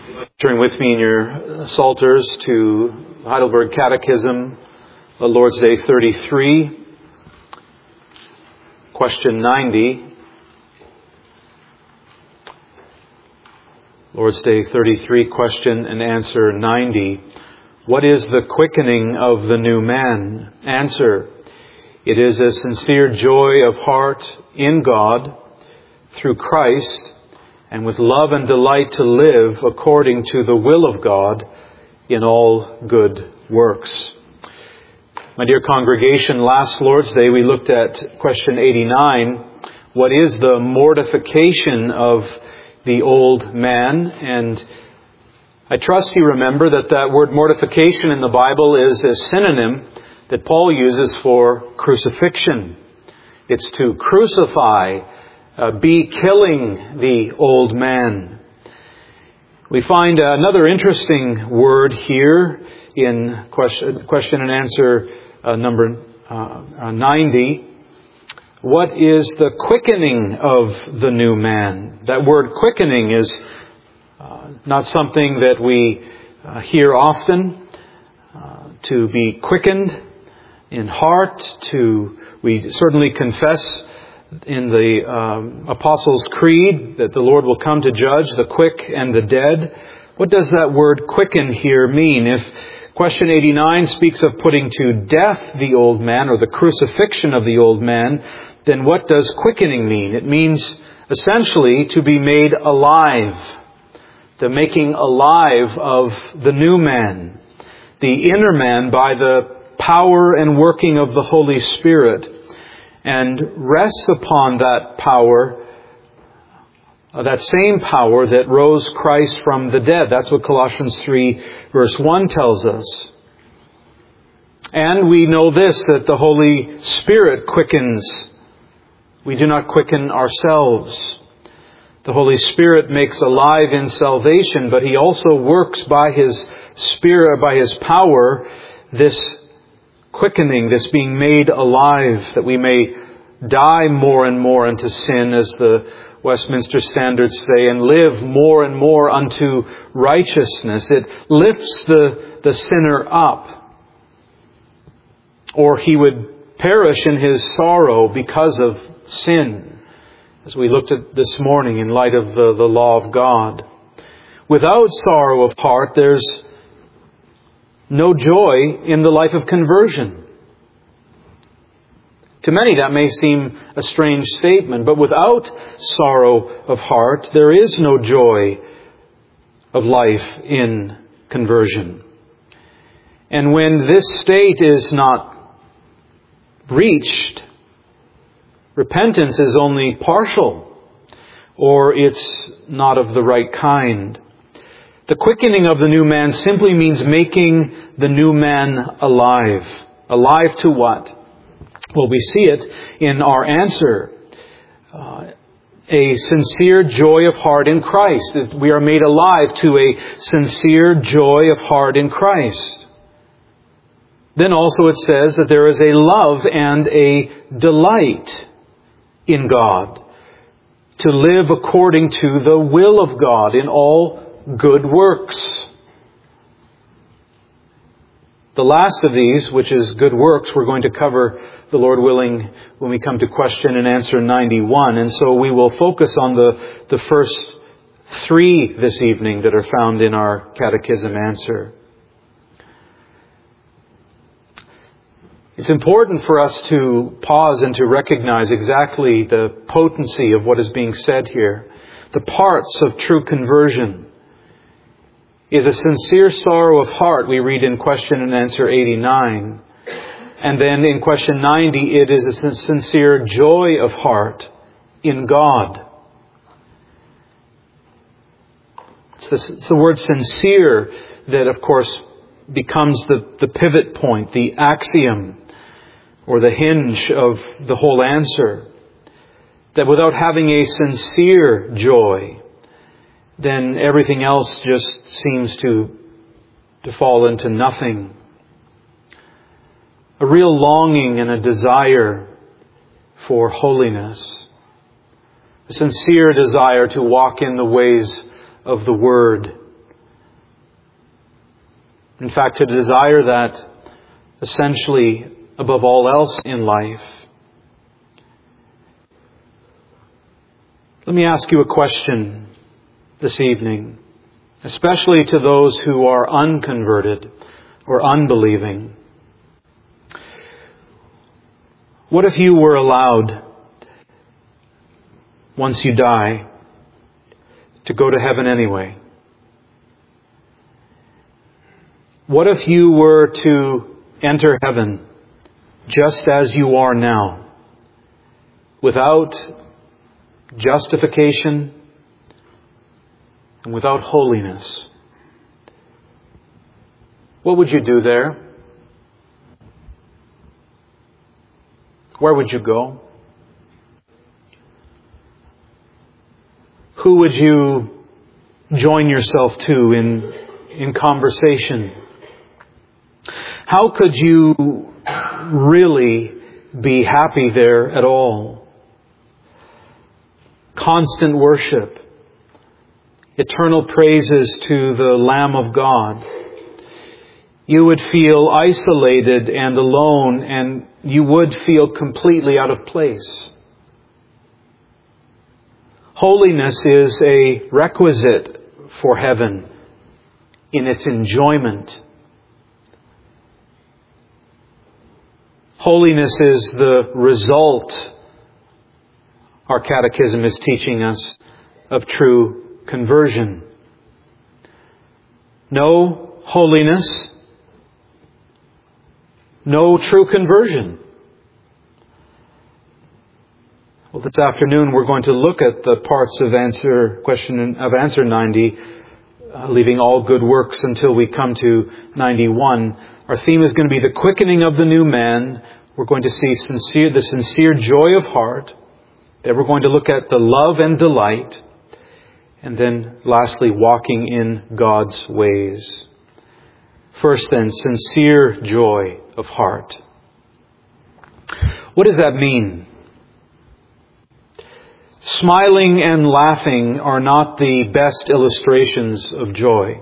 Turn with me in your Psalters to Heidelberg Catechism, Lord's Day 33, question 90. Lord's Day 33, question and answer 90. What is the quickening of the new man? Answer: it is a sincere joy of heart in God through Christ, and with love and delight to live according to the will of God in all good works. My dear congregation, last Lord's Day we looked at question 89. What is the mortification of the old man? And I trust you remember that word mortification in the Bible is a synonym that Paul uses for crucifixion. It's to crucify, be killing the old man. We find another interesting word here in question and answer number 90. What is the quickening of the new man? That word quickening is not something that we hear often. To be quickened in heart, we certainly confess in the Apostles' Creed that the Lord will come to judge the quick and the dead. What does that word quicken here mean? If question 89 speaks of putting to death the old man or the crucifixion of the old man, then what does quickening mean? It means essentially to be made alive, the making alive of the new man, the inner man by the power and working of the Holy Spirit, and rests upon that power, that same power that rose Christ from the dead. That's what Colossians 3 verse 1 tells us. And we know this, that the Holy Spirit quickens. We do not quicken ourselves. The Holy Spirit makes alive in salvation, but He also works by His Spirit, by His power, this quickening, this being made alive, that we may die more and more unto sin, as the Westminster Standards say, and live more and more unto righteousness. It lifts the sinner up, or he would perish in his sorrow because of sin, as we looked at this morning in light of the law of God. Without sorrow of heart, there's no joy in the life of conversion. To many that may seem a strange statement, but without sorrow of heart, there is no joy of life in conversion. And when this state is not reached, repentance is only partial, or it's not of the right kind. The quickening of the new man simply means making the new man alive. Alive to what? Well, we see it in our answer. A sincere joy of heart in Christ. We are made alive to a sincere joy of heart in Christ. Then also it says that there is a love and a delight in God, to live according to the will of God in all good works. The last of these, which is good works, we're going to cover, the Lord willing, when we come to question and answer 91. And so we will focus on the first three this evening that are found in our catechism answer. It's important for us to pause and to recognize exactly the potency of what is being said here. The parts of true conversion is a sincere sorrow of heart, we read in question and answer 89. And then in question 90, it is a sincere joy of heart in God. It's the word sincere that, of course, becomes the pivot point, the axiom, or the hinge of the whole answer. That without having a sincere joy, then everything else just seems to fall into nothing. A real longing and a desire for holiness. A sincere desire to walk in the ways of the Word, In fact, to desire that essentially above all else in life. Let me ask you a question this evening, especially to those who are unconverted or unbelieving. What if you were allowed, once you die, to go to heaven anyway? What if you were to enter heaven just as you are now, without justification and without holiness? What would you do there? Where would you go? Who would you join yourself to in conversation? How could you really be happy there at all? Constant worship, eternal praises to the Lamb of God. You would feel isolated and alone, and you would feel completely out of place. Holiness is a requisite for heaven in its enjoyment. Holiness is the result, our catechism is teaching us, of true conversion. No holiness, no true conversion. Well, this afternoon we're going to look at the parts of answer 90, leaving all good works until we come to 91. Our theme is going to be the quickening of the new man. We're going to see the sincere joy of heart. Then we're going to look at the love and delight. And then lastly, walking in God's ways. First then, sincere joy of heart. What does that mean? Smiling and laughing are not the best illustrations of joy.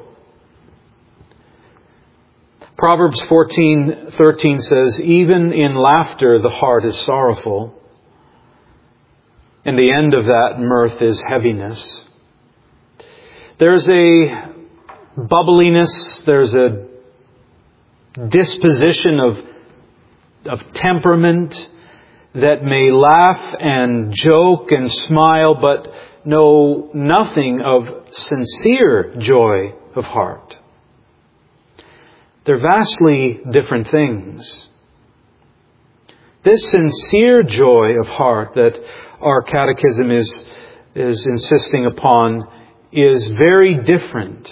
Proverbs 14:13 says, "Even in laughter the heart is sorrowful, and the end of that mirth is heaviness." There's a bubbliness, there's a disposition of temperament that may laugh and joke and smile, but know nothing of sincere joy of heart. They're vastly different things. This sincere joy of heart that our catechism is insisting upon is very different.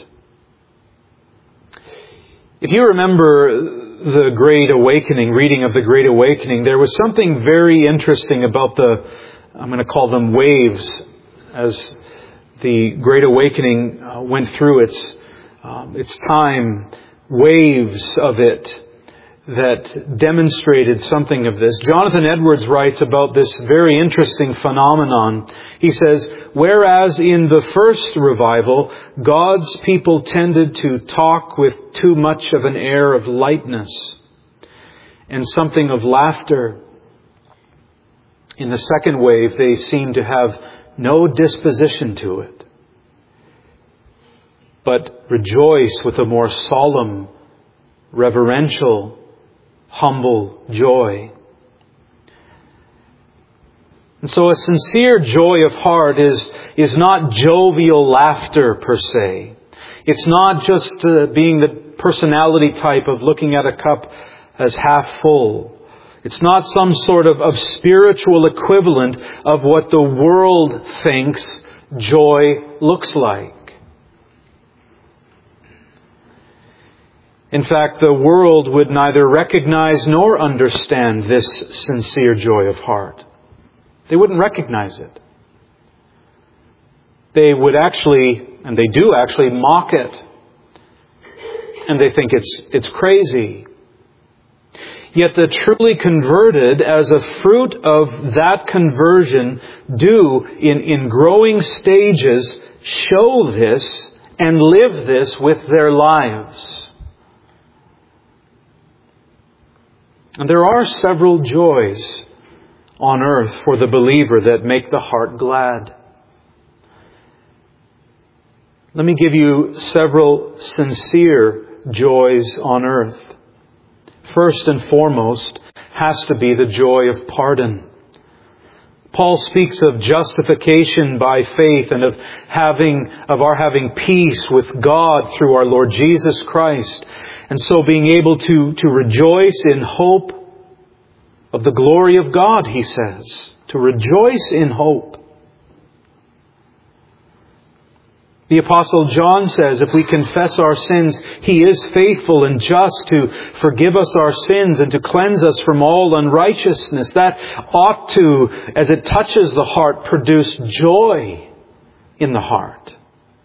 If you remember the Great Awakening, reading of the Great Awakening, there was something very interesting about I'm going to call them waves, as the Great Awakening went through its time, waves of it that demonstrated something of this. Jonathan Edwards writes about this very interesting phenomenon. He says, "Whereas in the first revival, God's people tended to talk with too much of an air of lightness and something of laughter, in the second wave, they seemed to have no disposition to it, but rejoice with a more solemn, reverential, humble joy." And so a sincere joy of heart is not jovial laughter per se. It's not just being the personality type of looking at a cup as half full. It's not some sort of spiritual equivalent of what the world thinks joy looks like. In fact, the world would neither recognize nor understand this sincere joy of heart. They wouldn't recognize it. They would actually, and they do actually, mock it. And they think it's crazy. Yet the truly converted, as a fruit of that conversion, do, in growing stages, show this and live this with their lives. And there are several joys on earth for the believer that make the heart glad. Let me give you several sincere joys on earth. First and foremost has to be the joy of pardon. Paul speaks of justification by faith and of our having peace with God through our Lord Jesus Christ. And so being able to rejoice in hope of the glory of God, he says. To rejoice in hope. The Apostle John says, if we confess our sins, He is faithful and just to forgive us our sins and to cleanse us from all unrighteousness. That ought to, as it touches the heart, produce joy in the heart.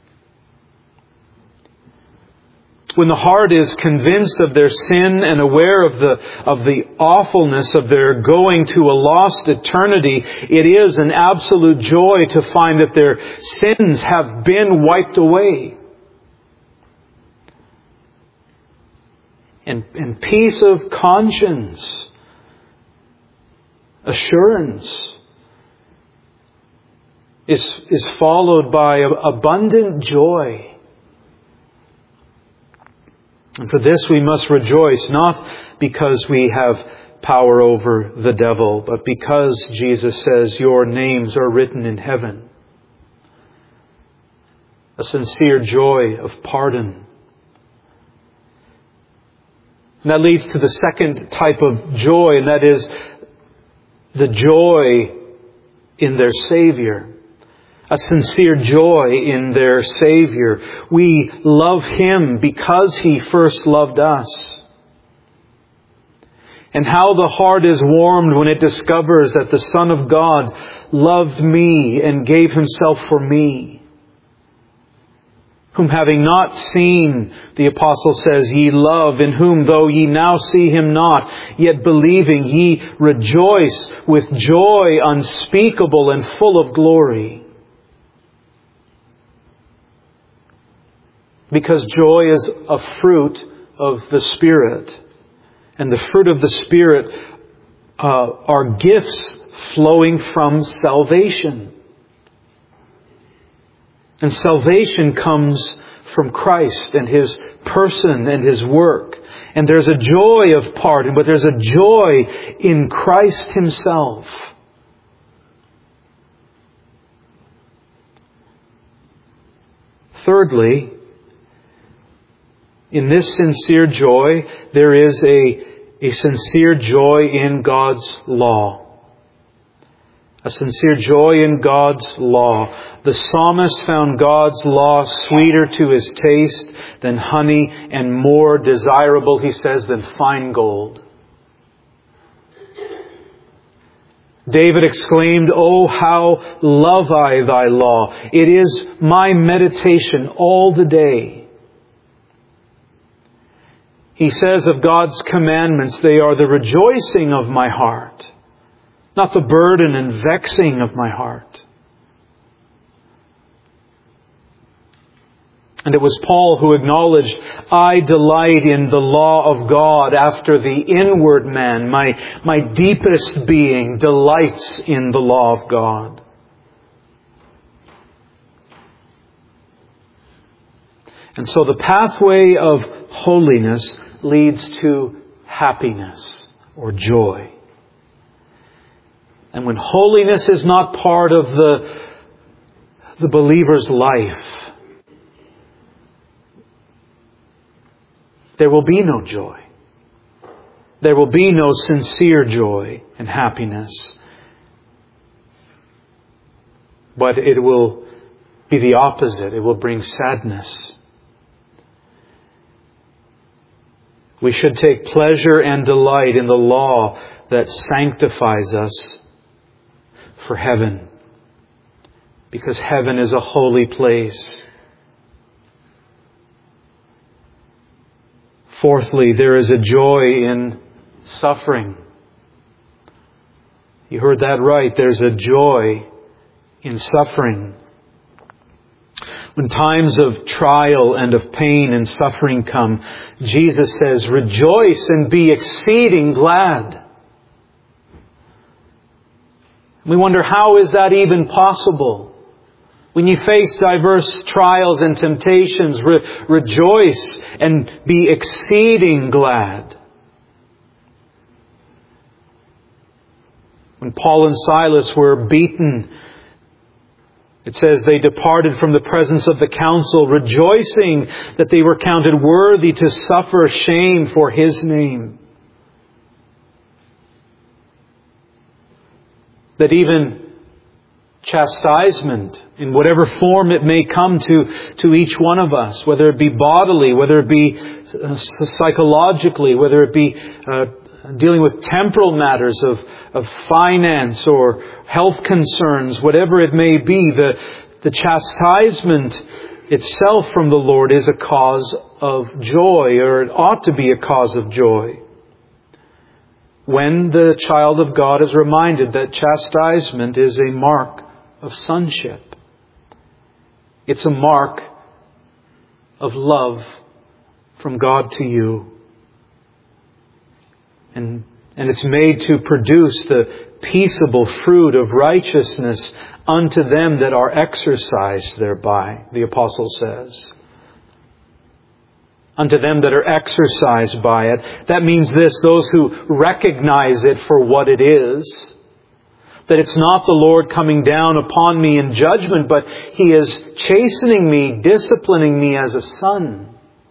When the heart is convinced of their sin and aware of the awfulness of their going to a lost eternity, it is an absolute joy to find that their sins have been wiped away. And peace of conscience, assurance, is followed by abundant joy. And for this we must rejoice, not because we have power over the devil, but because Jesus says, your names are written in heaven. A sincere joy of pardon. And that leads to the second type of joy, and that is the joy in their Savior. A sincere joy in their Savior. We love Him because He first loved us. And how the heart is warmed when it discovers that the Son of God loved me and gave Himself for me. Whom having not seen, the Apostle says, ye love, in whom though ye now see Him not, yet believing ye rejoice with joy unspeakable and full of glory. Because joy is a fruit of the Spirit. And the fruit of the Spirit are gifts flowing from salvation. And salvation comes from Christ and His person and His work. And there's a joy of pardon, but there's a joy in Christ Himself. Thirdly, in this sincere joy, there is a sincere joy in God's law. A sincere joy in God's law. The psalmist found God's law sweeter to his taste than honey and more desirable, he says, than fine gold. David exclaimed, "Oh, how love I thy law. It is my meditation all the day." He says of God's commandments, they are the rejoicing of my heart, not the burden and vexing of my heart. And it was Paul who acknowledged, I delight in the law of God after the inward man. My deepest being delights in the law of God. And so the pathway of holiness leads to happiness or joy. And when holiness is not part of the believer's life, there will be no joy. There will be no sincere joy and happiness. But it will be the opposite. It will bring sadness. We should take pleasure and delight in the law that sanctifies us for heaven. Because heaven is a holy place. Fourthly, there is a joy in suffering. You heard that right. There's a joy in suffering. When times of trial and of pain and suffering come, Jesus says, "Rejoice and be exceeding glad." We wonder, how is that even possible? When you face diverse trials and temptations, rejoice and be exceeding glad. When Paul and Silas were beaten, it says they departed from the presence of the council, rejoicing that they were counted worthy to suffer shame for His name. That even chastisement, in whatever form it may come to each one of us, whether it be bodily, whether it be psychologically, whether it be dealing with temporal matters of finance or health concerns, whatever it may be, the chastisement itself from the Lord is a cause of joy, or it ought to be a cause of joy. When the child of God is reminded that chastisement is a mark of sonship. It's a mark of love from God to you. And it's made to produce the peaceable fruit of righteousness unto them that are exercised thereby, the apostle says. Unto them that are exercised by it. That means this, those who recognize it for what it is. That it's not the Lord coming down upon me in judgment, but He is chastening me, disciplining me as a son.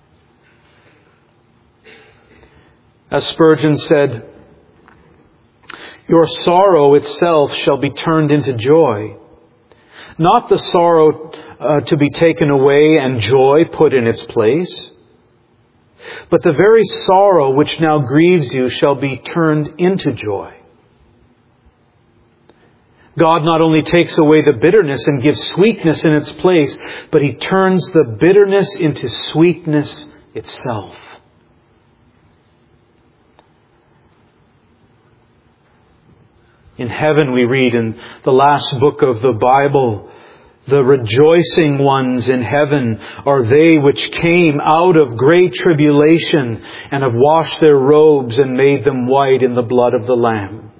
As Spurgeon said, "Your sorrow itself shall be turned into joy. Not the sorrow to be taken away and joy put in its place. But the very sorrow which now grieves you shall be turned into joy." God not only takes away the bitterness and gives sweetness in its place, but He turns the bitterness into sweetness itself. In heaven, we read in the last book of the Bible, "The rejoicing ones in heaven are they which came out of great tribulation and have washed their robes and made them white in the blood of the Lamb."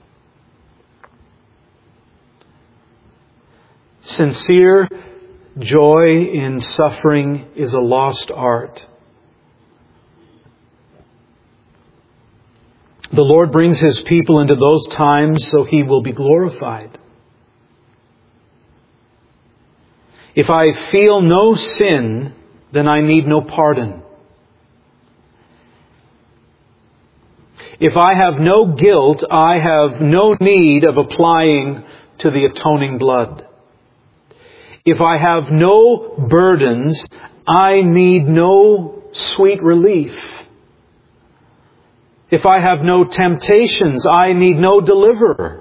Sincere joy in suffering is a lost art. The Lord brings His people into those times so He will be glorified. If I feel no sin, then I need no pardon. If I have no guilt, I have no need of applying to the atoning blood. If I have no burdens, I need no sweet relief. If I have no temptations, I need no deliverer.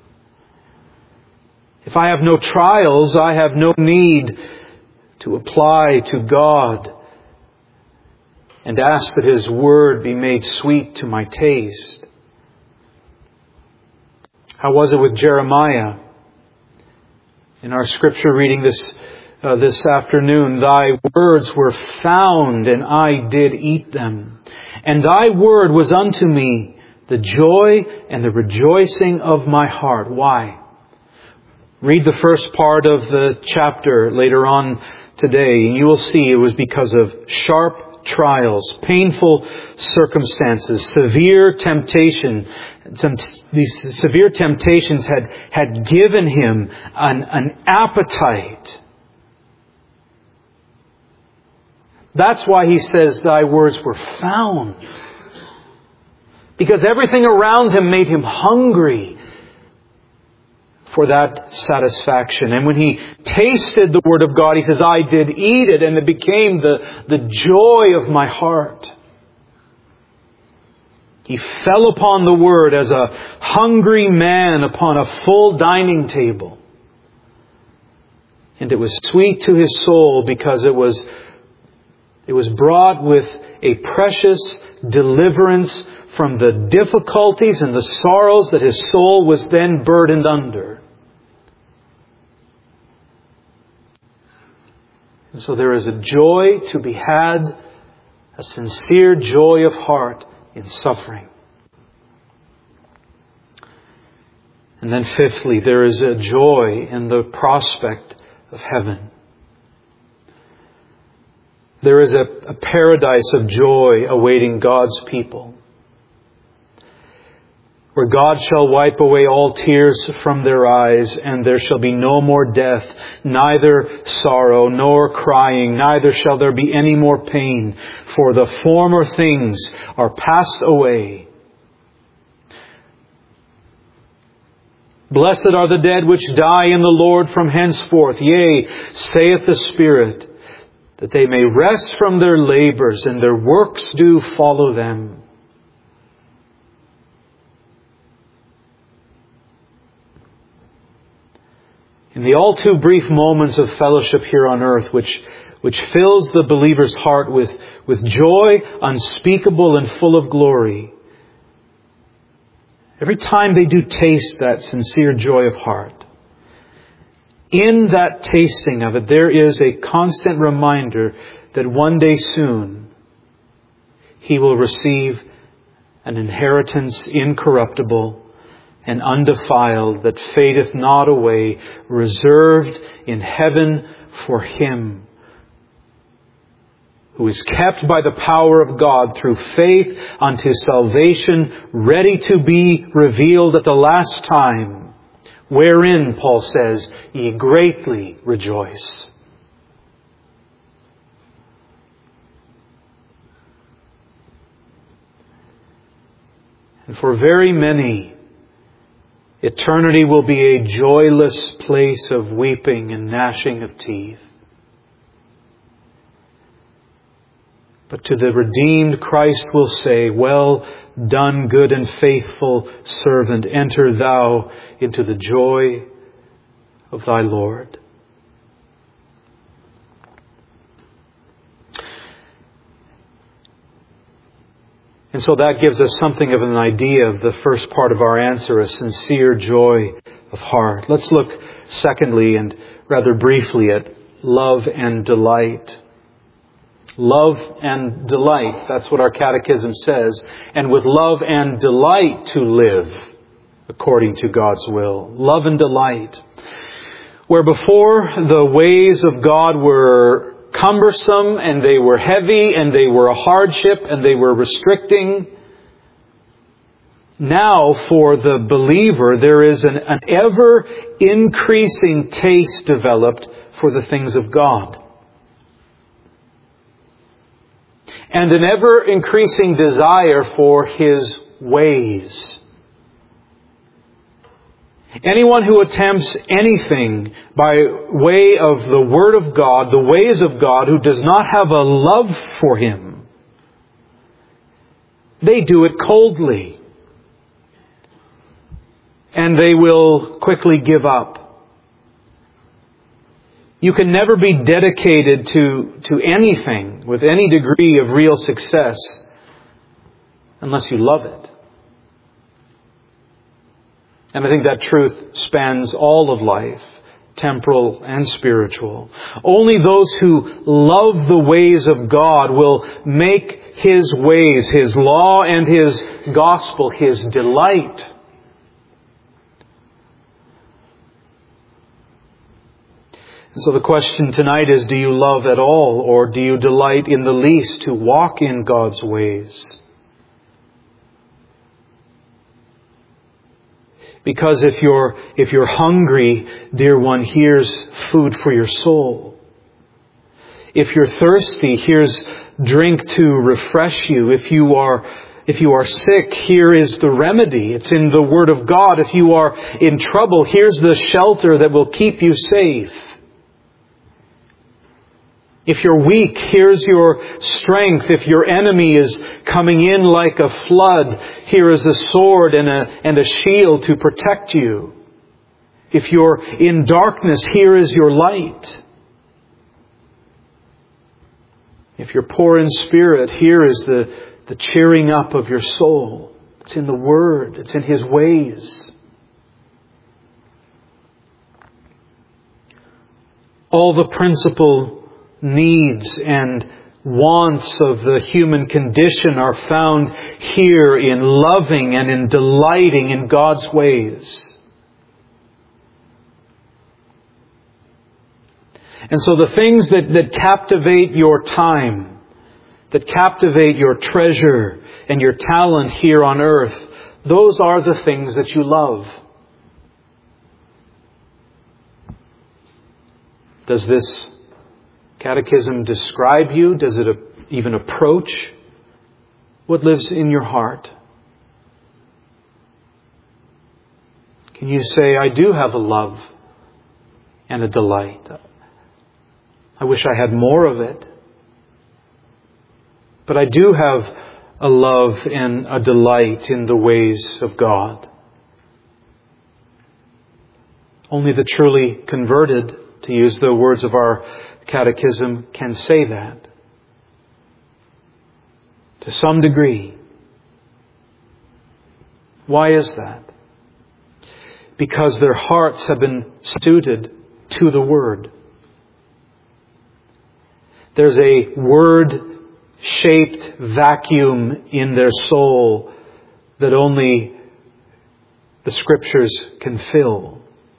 If I have no trials, I have no need to apply to God and ask that His Word be made sweet to my taste. How was it with Jeremiah? In our scripture reading this afternoon, "Thy words were found, and I did eat them. And Thy word was unto me the joy and the rejoicing of my heart." Why? Read the first part of the chapter later on today, and you will see it was because of sharp trials, painful circumstances, severe temptation. These severe temptations had given him an appetite. That's why he says, "Thy words were found." Because everything around him made him hungry for that satisfaction. And when he tasted the Word of God, he says, "I did eat it, and it became the joy of my heart." He fell upon the Word as a hungry man upon a full dining table. And it was sweet to his soul because it was brought with a precious deliverance from the difficulties and the sorrows that his soul was then burdened under. And so there is a joy to be had, a sincere joy of heart in suffering. And then fifthly, there is a joy in the prospect of heaven. There is a paradise of joy awaiting God's people, where God shall wipe away all tears from their eyes, and there shall be no more death, neither sorrow nor crying, neither shall there be any more pain, for the former things are passed away. Blessed are the dead which die in the Lord from henceforth. Yea, saith the Spirit, that they may rest from their labors, and their works do follow them. In the all too brief moments of fellowship here on earth, which fills the believer's heart with joy unspeakable and full of glory, every time they do taste that sincere joy of heart, in that tasting of it, there is a constant reminder that one day soon he will receive an inheritance incorruptible and undefiled, that fadeth not away, reserved in heaven for him, who is kept by the power of God through faith unto salvation, ready to be revealed at the last time, wherein, Paul says, ye greatly rejoice. And for very many, eternity will be a joyless place of weeping and gnashing of teeth. But to the redeemed, Christ will say, well done, good and faithful servant. Enter thou into the joy of thy Lord. And so that gives us something of an idea of the first part of our answer, a sincere joy of heart. Let's look secondly and rather briefly at love and delight. Love and delight. That's what our catechism says. And with love and delight to live according to God's will. Love and delight. Where before the ways of God were cumbersome and they were heavy and they were a hardship and they were restricting, now for the believer there is an ever increasing taste developed for the things of God. And an ever-increasing desire for His ways. Anyone who attempts anything by way of the Word of God, the ways of God, who does not have a love for Him, they do it coldly. And they will quickly give up. You can never be dedicated to anything with any degree of real success unless you love it. And I think that truth spans all of life, temporal and spiritual. Only those who love the ways of God will make His ways, His law and His gospel, His delight. And so the question tonight is, do you love at all, or do you delight in the least to walk in God's ways? Because if you're hungry, dear one, here's food for your soul. If you're thirsty, here's drink to refresh you. If you are sick, here is the remedy. It's in the Word of God. If you are in trouble, here's the shelter that will keep you safe. If you're weak, here's your strength. If your enemy is coming in like a flood, here is a sword and a shield to protect you. If you're in darkness, here is your light. If you're poor in spirit, here is the cheering up of your soul. It's in the Word. It's in His ways. All the principal needs and wants of the human condition are found here in loving and in delighting in God's ways. And so the things that captivate your time, that captivate your treasure and your talent here on earth, those are the things that you love. Does this catechism describe you? Does it even approach what lives in your heart? Can you say, I do have a love and a delight. I wish I had more of it. But I do have a love and a delight in the ways of God. Only the truly converted, to use the words of our catechism, can say that. To some degree. Why is that? Because their hearts have been suited to the Word. There's a Word-shaped vacuum in their soul that only the Scriptures can fill.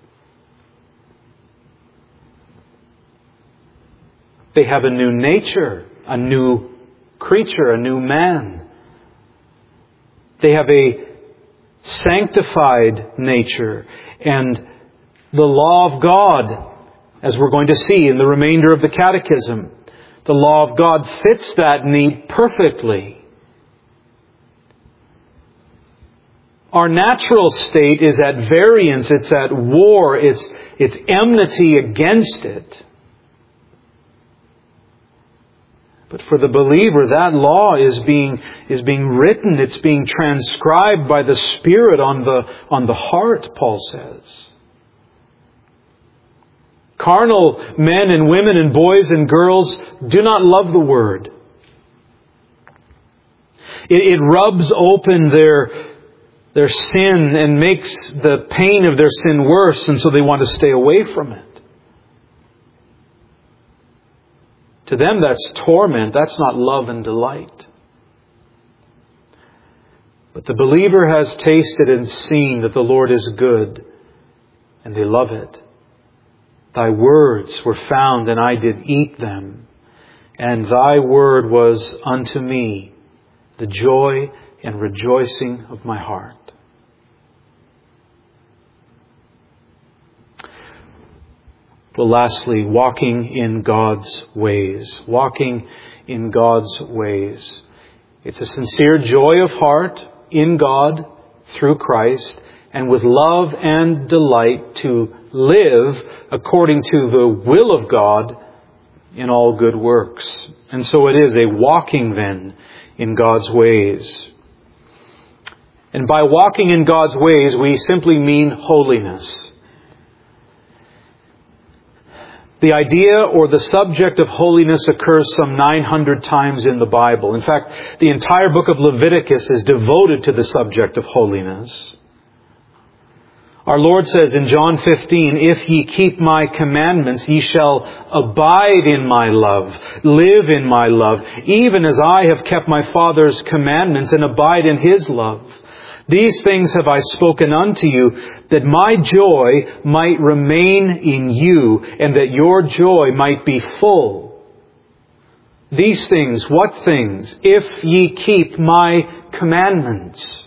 They have a new nature, a new creature, a new man. They have a sanctified nature. And the law of God, as we're going to see in the remainder of the catechism, the law of God fits that need perfectly. Our natural state is at variance, it's at war, it's enmity against it. But for the believer, that law is being written, it's being transcribed by the Spirit on the heart, Paul says. Carnal men and women and boys and girls do not love the Word. It rubs open their sin and makes the pain of their sin worse, and so they want to stay away from it. To them, that's torment. That's not love and delight. But the believer has tasted and seen that the Lord is good, and they love it. Thy words were found, and I did eat them, and thy word was unto me the joy and rejoicing of my heart. Well, lastly, walking in God's ways. Walking in God's ways. It's a sincere joy of heart in God through Christ, and with love and delight to live according to the will of God in all good works. And so it is a walking then in God's ways. And by walking in God's ways, we simply mean holiness. The idea or the subject of holiness occurs some 900 times in the Bible. In fact, the entire book of Leviticus is devoted to the subject of holiness. Our Lord says in John 15, if ye keep my commandments, ye shall abide in my love, live in my love, even as I have kept my Father's commandments and abide in His love. These things have I spoken unto you, that my joy might remain in you, and that your joy might be full. These things, what things? If ye keep my commandments.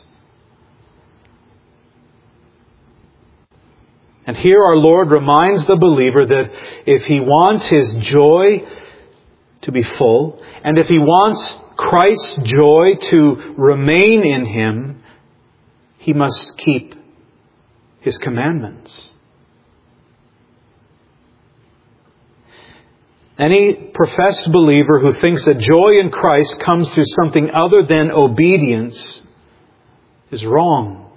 And here our Lord reminds the believer that if he wants his joy to be full, and if he wants Christ's joy to remain in him, he must keep His commandments. Any professed believer who thinks that joy in Christ comes through something other than obedience is wrong.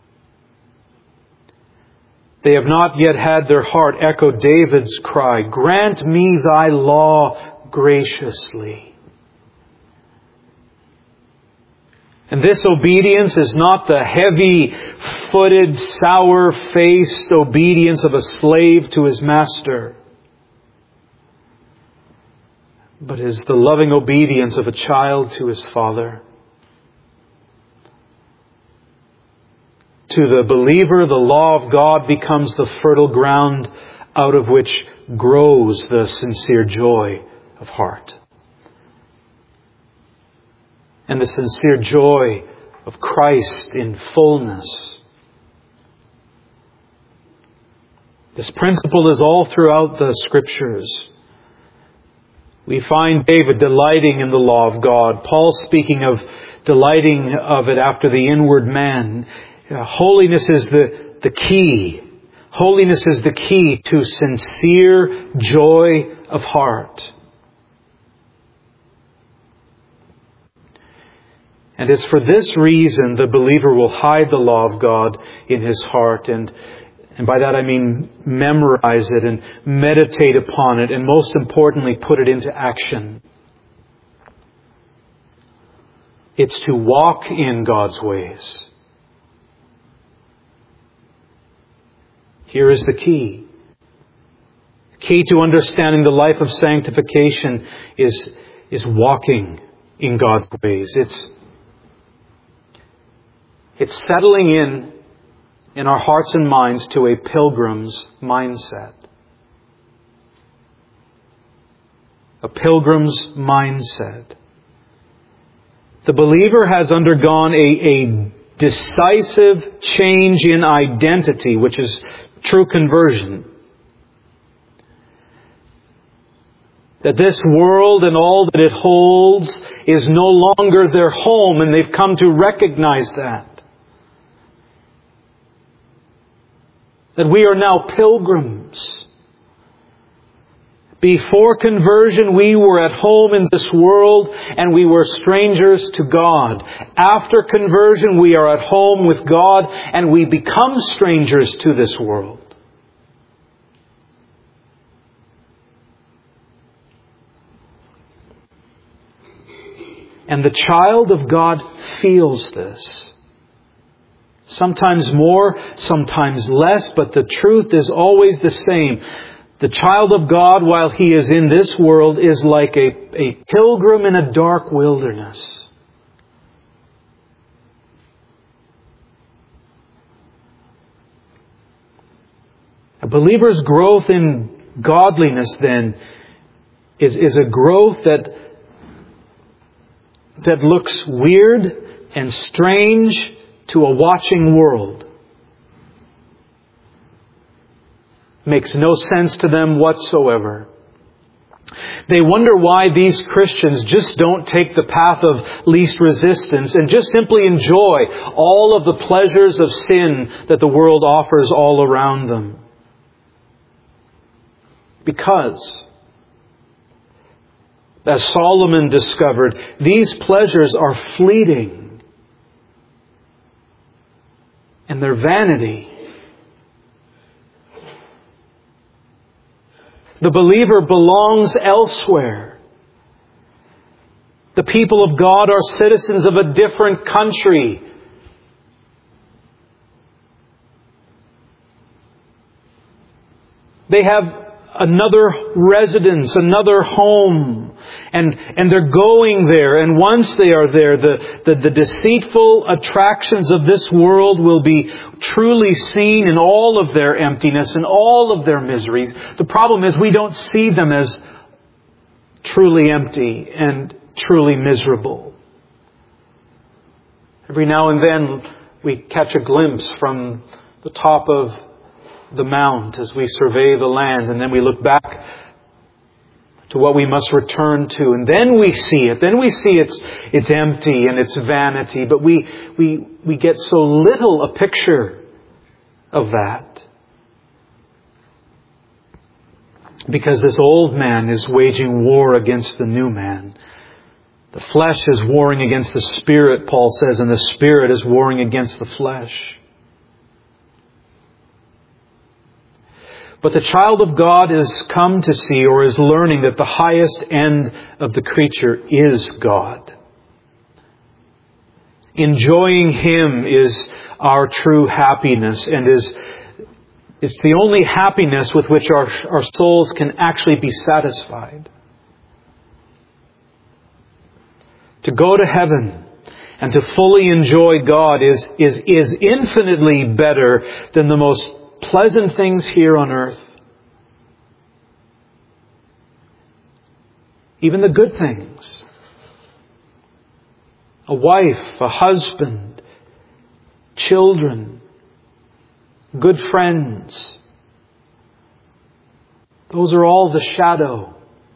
They have not yet had their heart echo David's cry, grant me thy law graciously. And this obedience is not the heavy-footed, sour-faced obedience of a slave to his master. but is the loving obedience of a child to his father. To the believer, the law of God becomes the fertile ground out of which grows the sincere joy of heart. And the sincere joy of Christ in fullness. This principle is all throughout the Scriptures. We find David delighting in the law of God. Paul speaking of delighting of it after the inward man. Holiness is the key. Holiness is the key to sincere joy of heart. And it's for this reason the believer will hide the law of God in his heart. And by that I mean memorize it and meditate upon it. And most importantly, put it into action. It's to walk in God's ways. Here is the key. The key to understanding the life of sanctification is walking in God's ways. It's settling in our hearts and minds to a pilgrim's mindset. A pilgrim's mindset. The believer has undergone a decisive change in identity, which is true conversion. That this world and all that it holds is no longer their home, and they've come to recognize that. That we are now pilgrims. Before conversion, we were at home in this world and we were strangers to God. After conversion, we are at home with God and we become strangers to this world. And the child of God feels this. Sometimes more, sometimes less, but the truth is always the same. The child of God, while he is in this world, is like a pilgrim in a dark wilderness. A believer's growth in godliness, then, is a growth that looks weird and strange to a watching world. Makes no sense to them whatsoever. They wonder why these Christians just don't take the path of least resistance and just simply enjoy all of the pleasures of sin that the world offers all around them. Because, as Solomon discovered, these pleasures are fleeting and they're vanity. The believer belongs elsewhere. The people of God are citizens of a different country. They have another residence, another home. And they're going there. And once they are there, the deceitful attractions of this world will be truly seen in all of their emptiness and all of their miseries. The problem is we don't see them as truly empty and truly miserable. Every now and then we catch a glimpse from the top of the mount as we survey the land, and then we look back to what we must return to, and then we see it. Then we see it's empty and it's vanity, but we get so little a picture of that. Because this old man is waging war against the new man. The flesh is warring against the spirit, Paul says, and the spirit is warring against the flesh. But the child of God is come to see, or is learning, that the highest end of the creature is God. Enjoying Him is our true happiness, and it's the only happiness with which our souls can actually be satisfied. To go to heaven and to fully enjoy God is infinitely better than the most pleasant things here on earth. Even the good things. A wife, a husband, children, good friends. Those are all the shadow.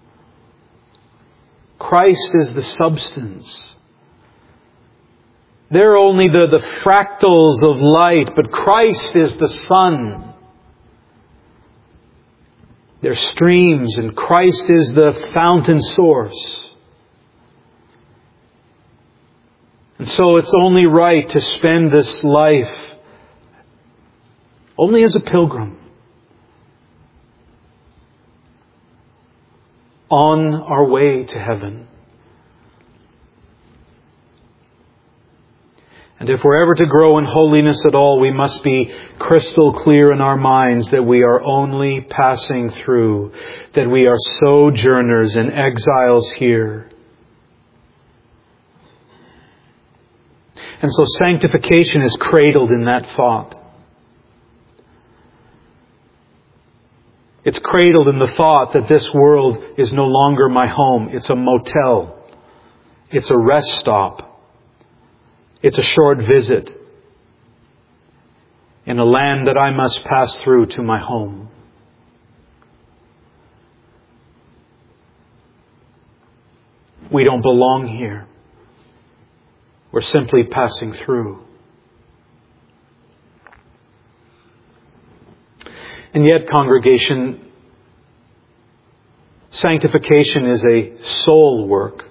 Christ is the substance. They're only the fractals of light, but Christ is the sun. They're streams, and Christ is the fountain source. And so it's only right to spend this life only as a pilgrim on our way to heaven. And if we're ever to grow in holiness at all, we must be crystal clear in our minds that we are only passing through, that we are sojourners and exiles here. And so sanctification is cradled in that thought. It's cradled in the thought that this world is no longer my home. It's a motel. It's a rest stop. It's a short visit in a land that I must pass through to my home. We don't belong here. We're simply passing through. And yet, congregation, sanctification is a soul work.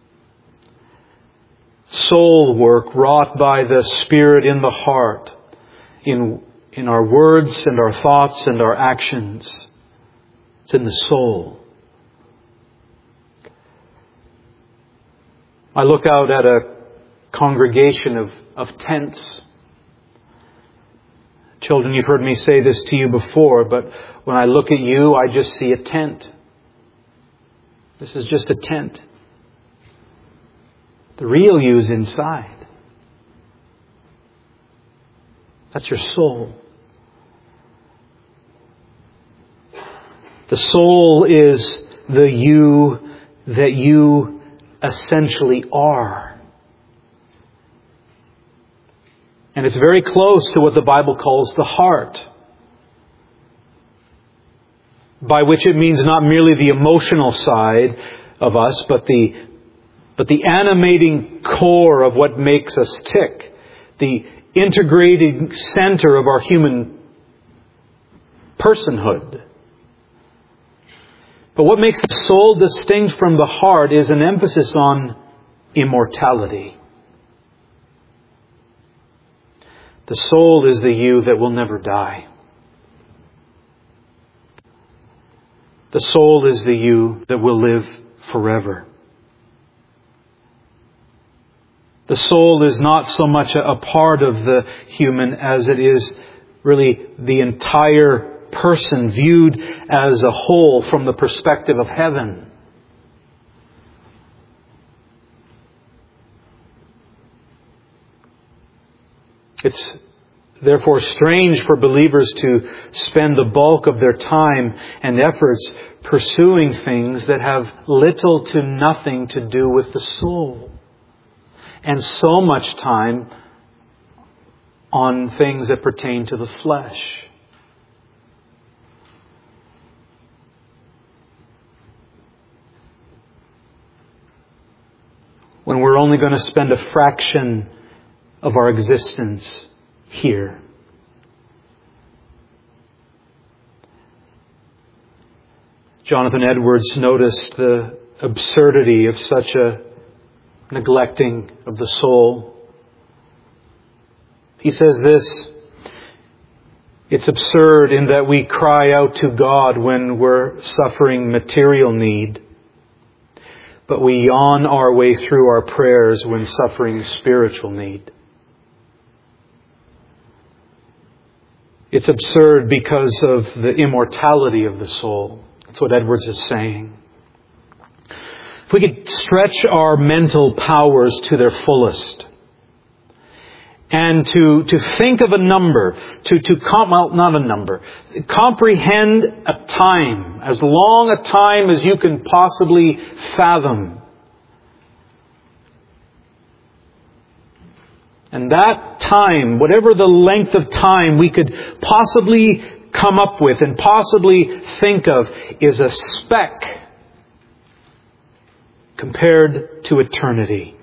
Soul work wrought by the Spirit in the heart, in our words and our thoughts and our actions. It's in the soul. I look out at a congregation of tents. Children, you've heard me say this to you before, but when I look at you, I just see a tent. This is just a tent. The real you is inside. That's your soul. The soul is the you that you essentially are. And it's very close to what the Bible calls the heart. By which it means not merely the emotional side of us, but the animating core of what makes us tick. The integrating center of our human personhood. But what makes the soul distinct from the heart is an emphasis on immortality. The soul is the you that will never die. The soul is the you that will live forever. The soul is not so much a part of the human as it is really the entire person viewed as a whole from the perspective of heaven. It's therefore strange for believers to spend the bulk of their time and efforts pursuing things that have little to nothing to do with the soul. And so much time on things that pertain to the flesh. When we're only going to spend a fraction of our existence here. Jonathan Edwards noticed the absurdity of such a neglecting of the soul. He says this: it's absurd in that we cry out to God when we're suffering material need, but we yawn our way through our prayers when suffering spiritual need. It's absurd because of the immortality of the soul. That's what Edwards is saying. If we could stretch our mental powers to their fullest, and to think of a number, comprehend a time, as long a time as you can possibly fathom. And that time, whatever the length of time we could possibly come up with and possibly think of, is a speck compared to eternity.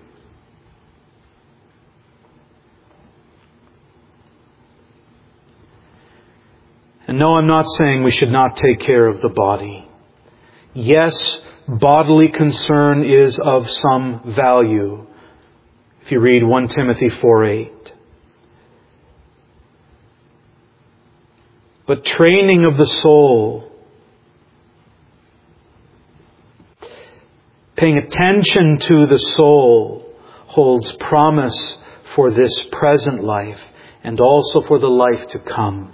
And no, I'm not saying we should not take care of the body. Yes, bodily concern is of some value. If you read 1 Timothy 4:8. But training of the soul, paying attention to the soul, holds promise for this present life and also for the life to come.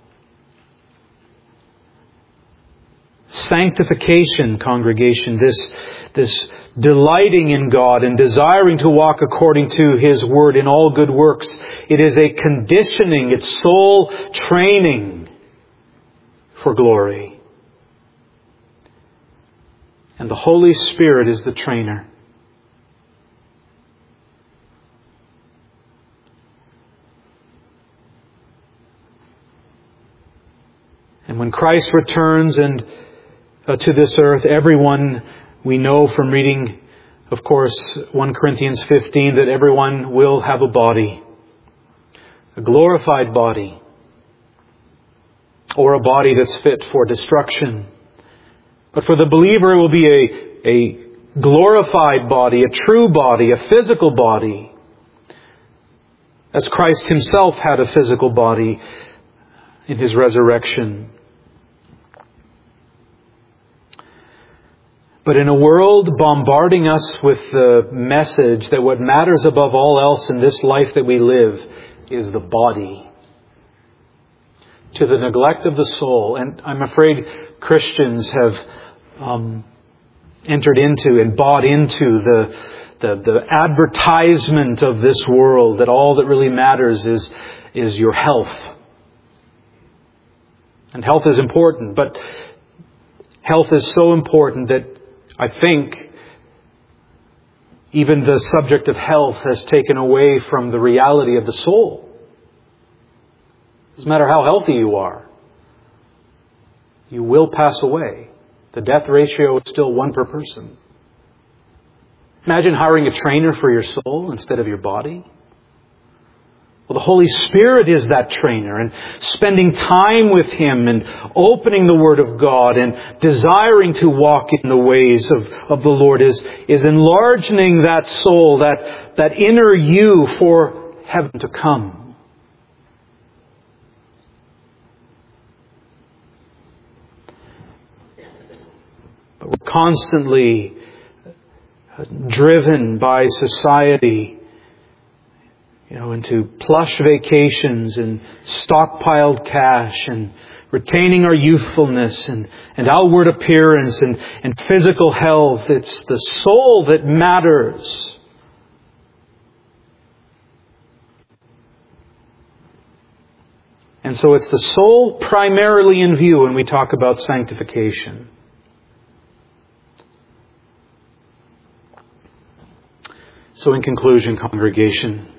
Sanctification, congregation, this delighting in God and desiring to walk according to His Word in all good works, it is a conditioning, it's soul training for glory. And the Holy Spirit is the trainer. And when Christ returns and to this earth, everyone, we know from reading, of course, 1 Corinthians 15, that everyone will have a body, a glorified body, or a body that's fit for destruction. But for the believer, it will be a glorified body, a true body, a physical body, as Christ Himself had a physical body in His resurrection. But in a world bombarding us with the message that what matters above all else in this life that we live is the body, to the neglect of the soul. And I'm afraid Christians have entered into and bought into the advertisement of this world that all that really matters is your health. And health is important, but health is so important that I think even the subject of health has taken away from the reality of the soul. It doesn't matter how healthy you are. You will pass away. The death ratio is still 1 per person. Imagine hiring a trainer for your soul instead of your body. Well, the Holy Spirit is that trainer, and spending time with Him and opening the Word of God and desiring to walk in the ways of the Lord is enlarging that soul, that inner you for heaven to come. But we're constantly driven by society, into plush vacations and stockpiled cash and retaining our youthfulness and outward appearance and physical health. It's the soul that matters. And so it's the soul primarily in view when we talk about sanctification. So in conclusion, congregation,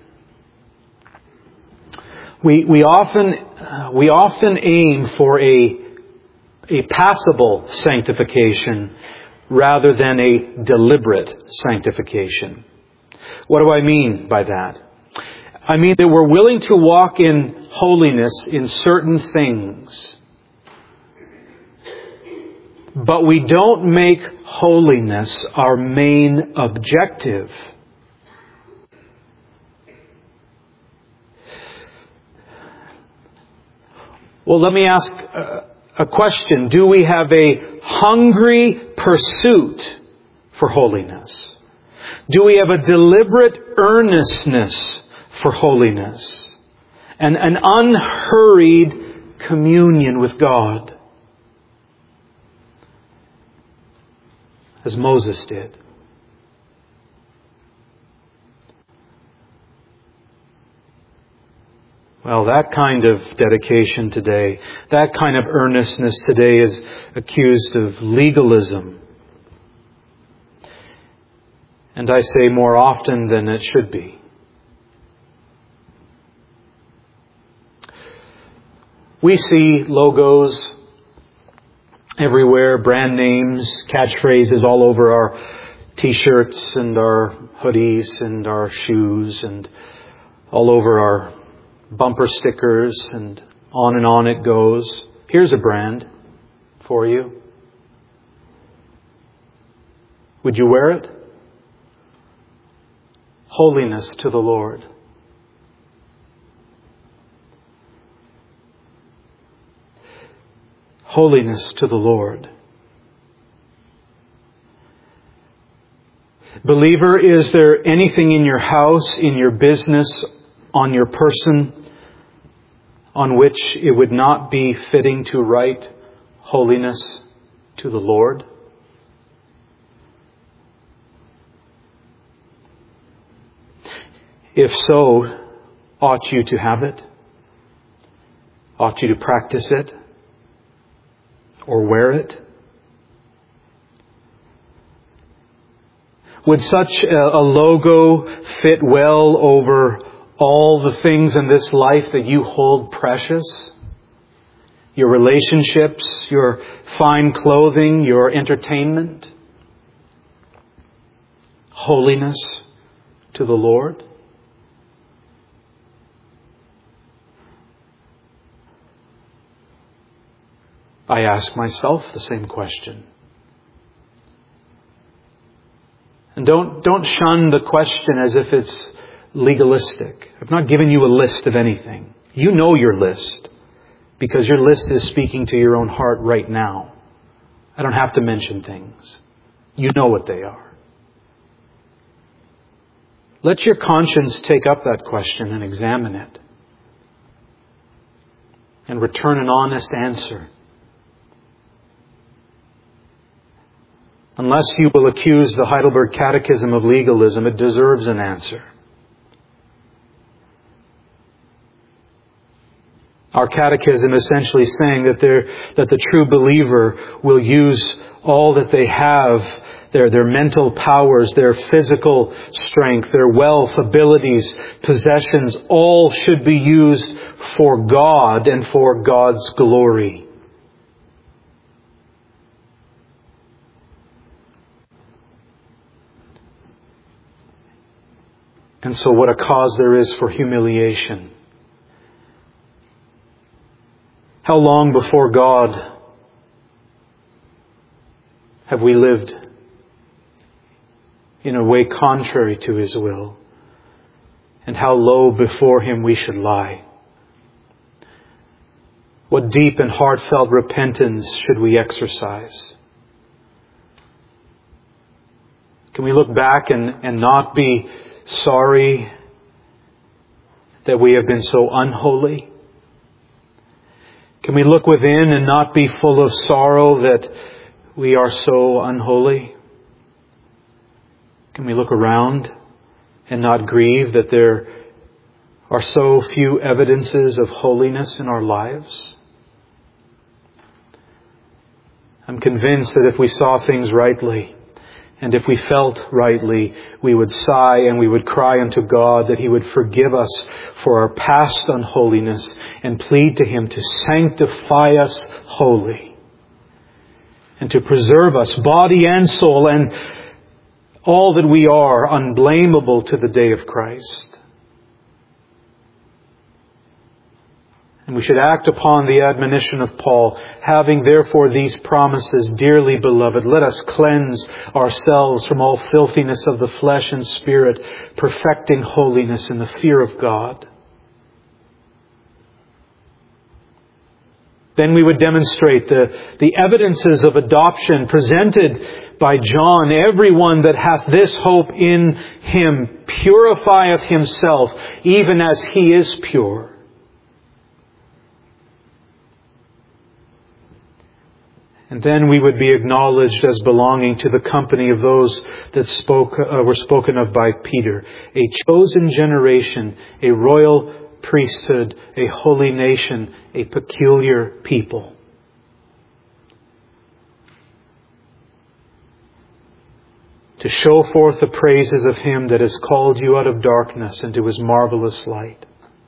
we often aim for a passable sanctification rather than a deliberate sanctification. What do I mean by that? I mean that we're willing to walk in holiness in certain things, but we don't make holiness our main objective. Well, let me ask a question. Do we have a hungry pursuit for holiness? Do we have a deliberate earnestness for holiness? And an unhurried communion with God? As Moses did. Well, that kind of dedication today, that kind of earnestness today is accused of legalism. And I say more often than it should be. We see logos everywhere, brand names, catchphrases all over our t-shirts and our hoodies and our shoes and all over our bumper stickers, and on it goes. Here's a brand for you. Would you wear it? Holiness to the Lord. Holiness to the Lord. Believer, is there anything in your house, in your business, on your person, on which it would not be fitting to write holiness to the Lord? If so, ought you to have it? Ought you to practice it? Or wear it? Would such a logo fit well over all the things in this life that you hold precious? Your relationships, your fine clothing, your entertainment? Holiness to the Lord? I ask myself the same question. And don't shun the question as if it's legalistic. I've not given you a list of anything. You know your list, because your list is speaking to your own heart right now. I don't have to mention things. You know what they are. Let your conscience take up that question and examine it, and return an honest answer. Unless you will accuse the Heidelberg Catechism of legalism, it deserves an answer. Our catechism is essentially saying that the true believer will use all that they have, their mental powers, their physical strength, their wealth, abilities, possessions, all should be used for God and for God's glory. And so what a cause there is for humiliation. How long before God have we lived in a way contrary to His will? And how low before Him we should lie? What deep and heartfelt repentance should we exercise? Can we look back and not be sorry that we have been so unholy? Can we look within and not be full of sorrow that we are so unholy? Can we look around and not grieve that there are so few evidences of holiness in our lives? I'm convinced that if we saw things rightly, and if we felt rightly, we would sigh and we would cry unto God that He would forgive us for our past unholiness and plead to Him to sanctify us wholly and to preserve us, body and soul, and all that we are, unblameable to the day of Christ. And we should act upon the admonition of Paul, having therefore these promises, dearly beloved, let us cleanse ourselves from all filthiness of the flesh and spirit, perfecting holiness in the fear of God. Then we would demonstrate the evidences of adoption presented by John. Everyone that hath this hope in Him purifieth himself, even as He is pure. And then we would be acknowledged as belonging to the company of those that were spoken of by Peter. A chosen generation, a royal priesthood, a holy nation, a peculiar people. To show forth the praises of Him that has called you out of darkness into His marvelous light.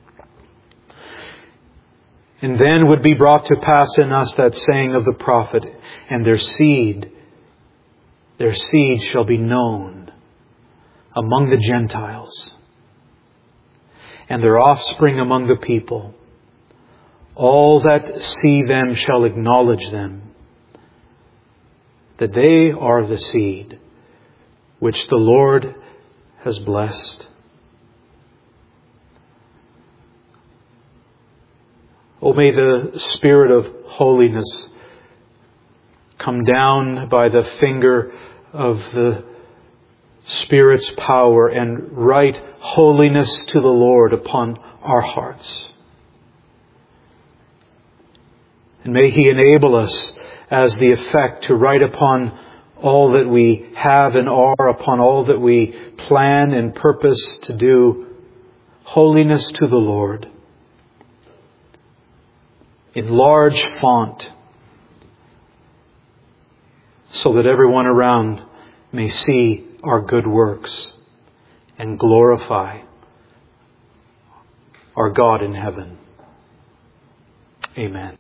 And then would be brought to pass in us that saying of the prophet, and their seed shall be known among the Gentiles, and their offspring among the people. All that see them shall acknowledge them, that they are the seed which the Lord has blessed. Oh, may the Spirit of holiness come down by the finger of the Spirit's power and write holiness to the Lord upon our hearts. And may He enable us as the effect to write upon all that we have and are, upon all that we plan and purpose to do, holiness to the Lord. In large font, so that everyone around may see our good works and glorify our God in heaven. Amen.